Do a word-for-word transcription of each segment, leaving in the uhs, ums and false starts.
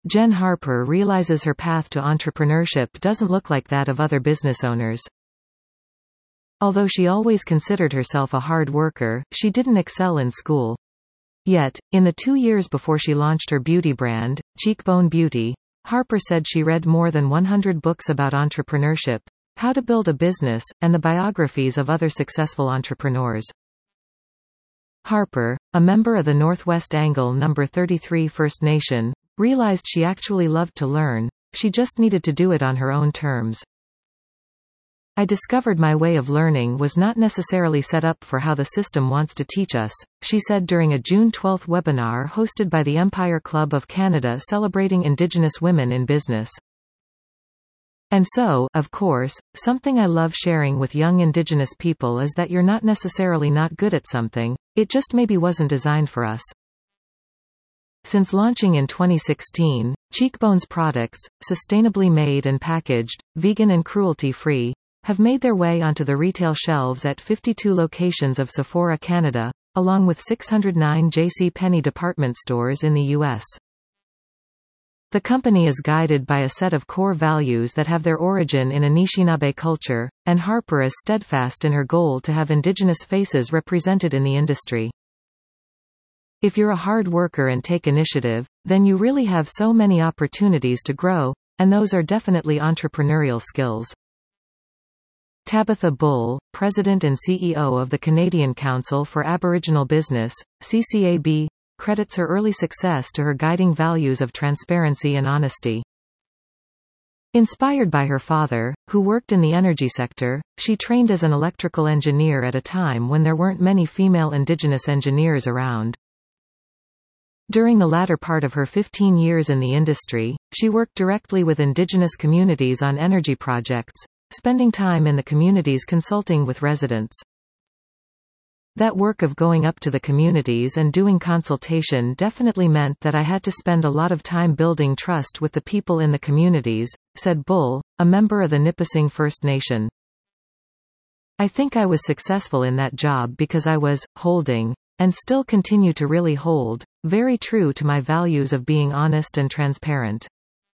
Jen Harper realizes her path to entrepreneurship doesn't look like that of other business owners. Although she always considered herself a hard worker, she didn't excel in school. Yet, in the two years before she launched her beauty brand, Cheekbone Beauty, Harper said she read more than one hundred books about entrepreneurship, how to build a business, and the biographies of other successful entrepreneurs. Harper, a member of the Northwest Angle Number thirty-three First Nation, realized she actually loved to learn, she just needed to do it on her own terms. I discovered my way of learning was not necessarily set up for how the system wants to teach us, she said during a June twelfth webinar hosted by the Empire Club of Canada celebrating Indigenous women in business. And so, of course, something I love sharing with young Indigenous people is that you're not necessarily not good at something, it just maybe wasn't designed for us. Since launching in twenty sixteen, Cheekbone's products, sustainably made and packaged, vegan and cruelty-free, have made their way onto the retail shelves at fifty-two locations of Sephora Canada, along with six hundred nine J C Penney department stores in the U S. The company is guided by a set of core values that have their origin in Anishinaabe culture, and Harper is steadfast in her goal to have Indigenous faces represented in the industry. If you're a hard worker and take initiative, then you really have so many opportunities to grow, and those are definitely entrepreneurial skills. Tabitha Bull, President and C E O of the Canadian Council for Aboriginal Business, C C A B, credits her early success to her guiding values of transparency and honesty. Inspired by her father, who worked in the energy sector, she trained as an electrical engineer at a time when there weren't many female Indigenous engineers around. During the latter part of her fifteen years in the industry, she worked directly with Indigenous communities on energy projects, spending time in the communities consulting with residents. That work of going up to the communities and doing consultation definitely meant that I had to spend a lot of time building trust with the people in the communities, said Bull, a member of the Nipissing First Nation. I think I was successful in that job because I was holding, and still continue to really hold, very true to my values of being honest and transparent.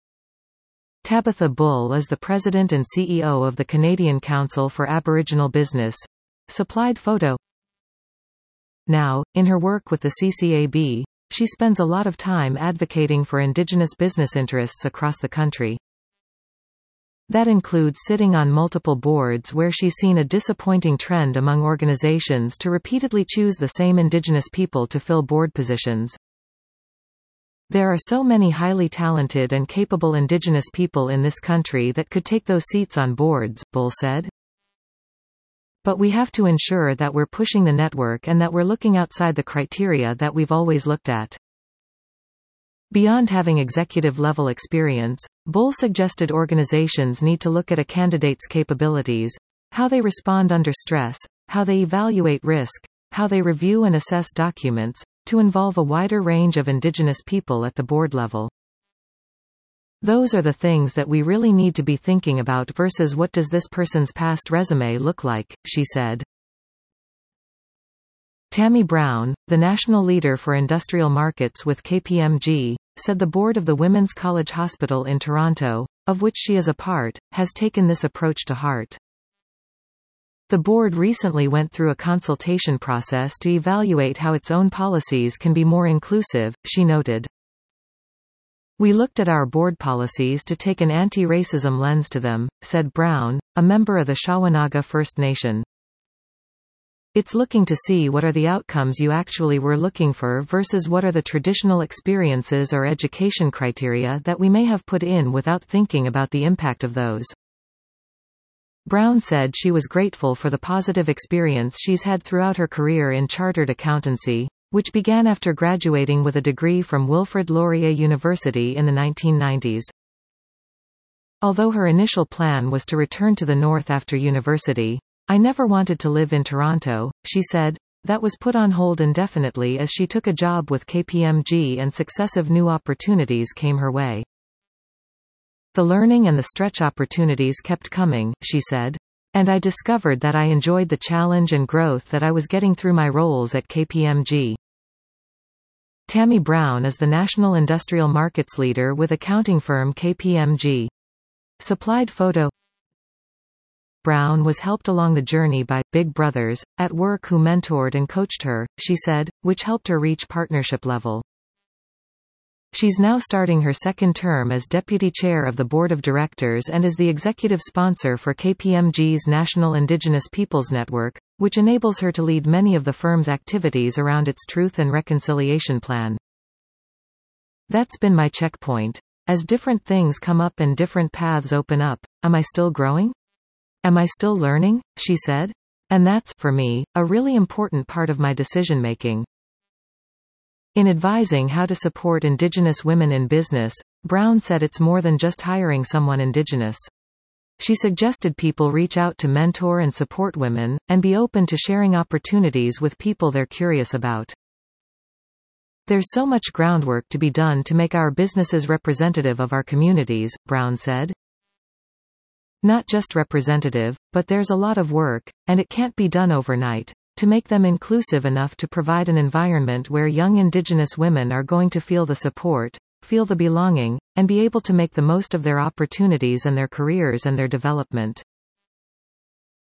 Tabitha Bull is the president and C E O of the Canadian Council for Aboriginal Business. Supplied photo. Now, in her work with the C C A B, she spends a lot of time advocating for Indigenous business interests across the country. That includes sitting on multiple boards where she's seen a disappointing trend among organizations to repeatedly choose the same Indigenous people to fill board positions. There are so many highly talented and capable Indigenous people in this country that could take those seats on boards, Bull said. But we have to ensure that we're pushing the network and that we're looking outside the criteria that we've always looked at. Beyond having executive-level experience, Bull suggested organizations need to look at a candidate's capabilities, how they respond under stress, how they evaluate risk, how they review and assess documents, to involve a wider range of Indigenous people at the board level. Those are the things that we really need to be thinking about versus what does this person's past resume look like, she said. Tammy Brown, the national leader for industrial markets with K P M G, said the board of the Women's College Hospital in Toronto, of which she is a part, has taken this approach to heart. The board recently went through a consultation process to evaluate how its own policies can be more inclusive, she noted. We looked at our board policies to take an anti-racism lens to them, said Brown, a member of the Shawanaga First Nation. It's looking to see what are the outcomes you actually were looking for versus what are the traditional experiences or education criteria that we may have put in without thinking about the impact of those. Brown said she was grateful for the positive experience she's had throughout her career in chartered accountancy, which began after graduating with a degree from Wilfrid Laurier University in the nineteen nineties. Although her initial plan was to return to the North after university, I never wanted to live in Toronto, she said. That was put on hold indefinitely as she took a job with K P M G and successive new opportunities came her way. The learning and the stretch opportunities kept coming, she said. And I discovered that I enjoyed the challenge and growth that I was getting through my roles at K P M G. Tammy Brown is the national industrial markets leader with accounting firm K P M G. Supplied photo. Brown was helped along the journey by Big Brothers at work who mentored and coached her, she said, which helped her reach partnership level. She's now starting her second term as deputy chair of the board of directors and is the executive sponsor for K P M G's National Indigenous Peoples Network, which enables her to lead many of the firm's activities around its Truth and Reconciliation Plan. That's been my checkpoint. As different things come up and different paths open up, am I still growing? Am I still learning? She said. And that's, for me, a really important part of my decision-making. In advising how to support Indigenous women in business, Brown said it's more than just hiring someone Indigenous. She suggested people reach out to mentor and support women, and be open to sharing opportunities with people they're curious about. There's so much groundwork to be done to make our businesses representative of our communities, Brown said. Not just representative, but there's a lot of work, and it can't be done overnight, to make them inclusive enough to provide an environment where young Indigenous women are going to feel the support, feel the belonging, and be able to make the most of their opportunities and their careers and their development.